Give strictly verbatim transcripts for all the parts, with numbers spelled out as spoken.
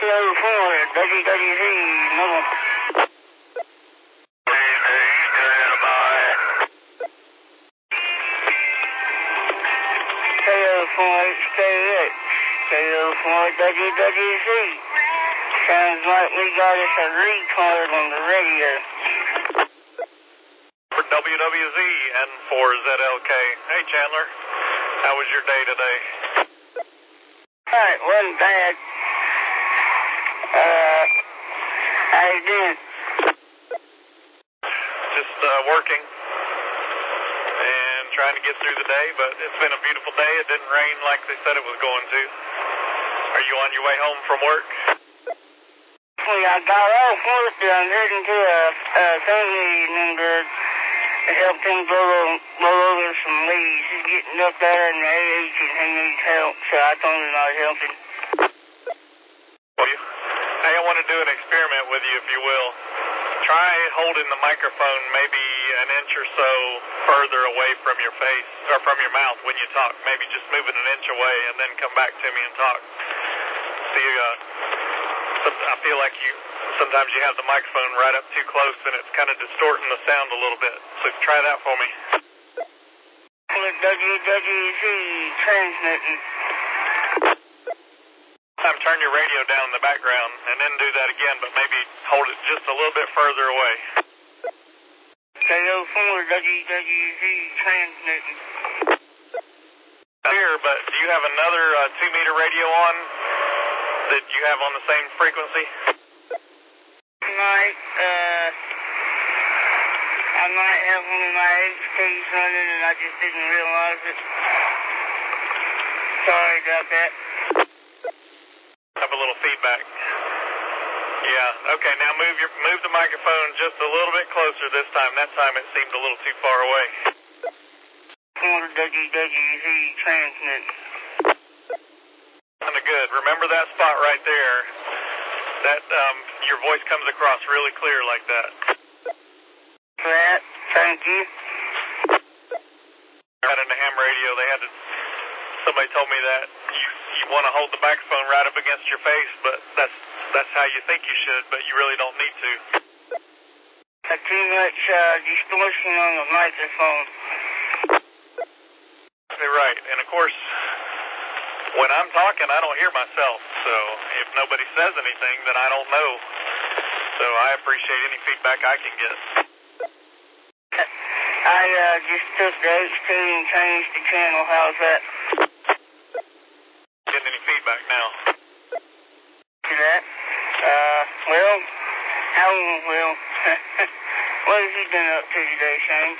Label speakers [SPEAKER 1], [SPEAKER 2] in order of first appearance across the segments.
[SPEAKER 1] O four, W W Z, mobile. K O four H K X, K O four W W Z. Sounds like we got us a retard on the radio.
[SPEAKER 2] For W W Z and four Z L K. Hey Chandler, how was your day today?
[SPEAKER 1] Alright, wasn't bad. Uh, how you doing?
[SPEAKER 2] Just uh, working and trying to get through the day, but it's been a beautiful day. It didn't rain like they said it was going to. Are you on your way home from work?
[SPEAKER 1] I got off work, but I'm heading to a, a family member to help him blow, blow over some leaves. He's getting up there in the age and he needs help, so I told him I'd help him.
[SPEAKER 2] Well, you, hey, I want to do an experiment with you, if you will. Try holding the microphone maybe an inch or so further away from your face, or from your mouth when you talk. Maybe just move it an inch away and then come back to me and talk. See, uh, I feel like you, sometimes you have the microphone right up too close and it's kind of distorting the sound a little bit. So try that for me.
[SPEAKER 1] W W Z transmitting.
[SPEAKER 2] Turn your radio down in the background and then do that again, but maybe hold it just a little bit further away.
[SPEAKER 1] K O four W W Z transmitting.
[SPEAKER 2] Here, but do you have another uh, two meter radio on that you have on the same frequency?
[SPEAKER 1] Might, uh, I might have one of my H Ks running and I just didn't realize it. Sorry about that.
[SPEAKER 2] Have a little feedback. Yeah, okay, now move your move the microphone just a little bit closer this time. That time it seemed a little too far away.
[SPEAKER 1] W W Z transmitting.
[SPEAKER 2] Kind of good. Remember that spot right there. That, um, your voice comes across really clear like that.
[SPEAKER 1] That, thank you.
[SPEAKER 2] Right in the ham radio, they had to, somebody told me that you, you want to hold the microphone right up against your face, but that's that's how you think you should, but you really don't need to.
[SPEAKER 1] That's too much uh, distortion on the microphone.
[SPEAKER 2] You're right, and of course, when I'm talking, I don't hear myself, so if nobody says anything, then I don't know. So I appreciate any feedback I can get.
[SPEAKER 1] I uh, just took the H T and changed the channel. How's that?
[SPEAKER 2] Getting any feedback now?
[SPEAKER 1] See that? Uh, well, how well? What have you been up to today, Shane?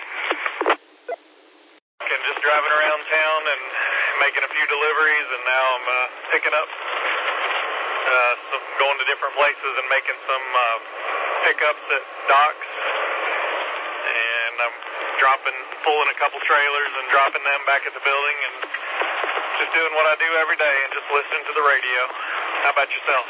[SPEAKER 2] And just driving around town and making a few deliveries, and now I'm uh, picking up, uh, some, going to different places and making some uh, pickups at docks, and I'm dropping, pulling a couple trailers and dropping them back at the building, and just doing what I do every day and just listening to the radio. How about yourself?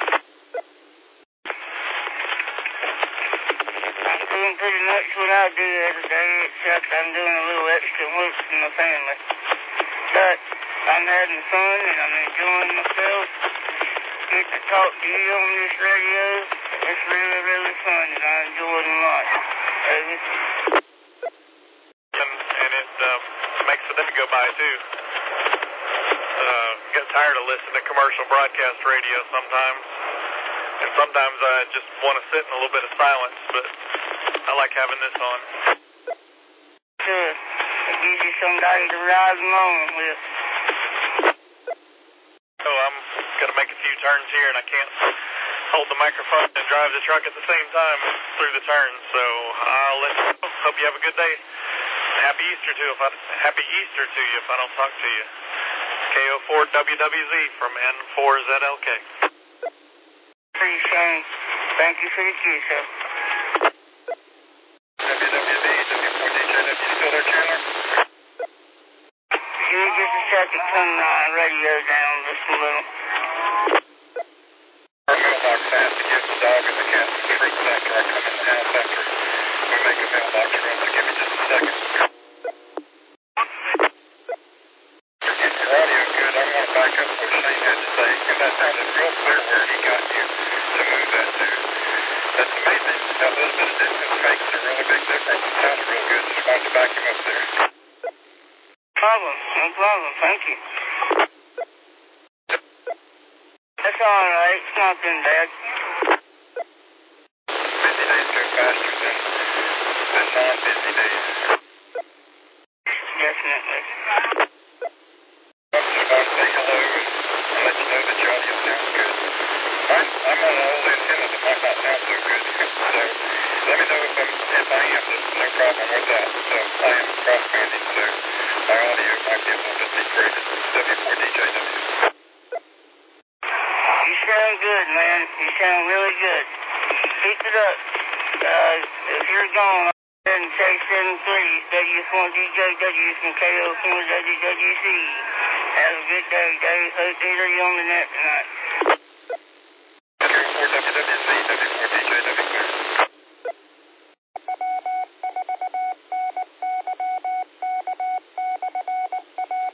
[SPEAKER 1] I'm doing pretty much what I do every day, except I'm doing a little extra work for my family. But I'm having fun and I'm enjoying myself. Get to talk to you on this radio. It's really, really fun and I enjoy it a lot. Baby.
[SPEAKER 2] And, and it uh, makes the day go by too. Uh, get tired of listening to commercial broadcast radio sometimes. And sometimes I just want to sit in a little bit of silence, but I like having this on.
[SPEAKER 1] Sure. It gives you somebody to ride along with.
[SPEAKER 2] So I'm going to make a few turns here, and I can't hold the microphone and drive the truck at the same time through the turns. So I'll let you know. Hope you have a good day. Happy Easter to you if I, happy Easter to you if I don't talk to you. K O four W W Z from N four Z L K.
[SPEAKER 1] Pretty Shane. Thank you for the kiss, sir.
[SPEAKER 2] W W Z, W four D J W, still there, Chandler?
[SPEAKER 1] Give me just a second, turn the radio down just a little.
[SPEAKER 2] Our mailbox has to give the dog and the cat some treats after I come in the house after we make a mailbox run, so give me just a second. You're getting your audio good. I want to back up what Shane had to say, and that sounded real clear where he got you.
[SPEAKER 1] No problem. Thank you. That's all right. It's not been bad.
[SPEAKER 3] Busy days go faster than, than non-busy days.
[SPEAKER 1] Definitely.
[SPEAKER 3] I just want to say hello and, and let you know that your audio sounds good. I'm, I'm on an old antenna that might not sound so good, so let me know if, I'm, if I am. There's no problem with that. So I am cross-banding, so my audio might be a little bit degraded. W four D J W.
[SPEAKER 1] You sound good, man. You sound really good. Keep it up. Uh, if you're gone, I'll go ahead and say seven three W four D J W from K O four W W C. Have a good day, Dave. Hope to hear you on the net tonight.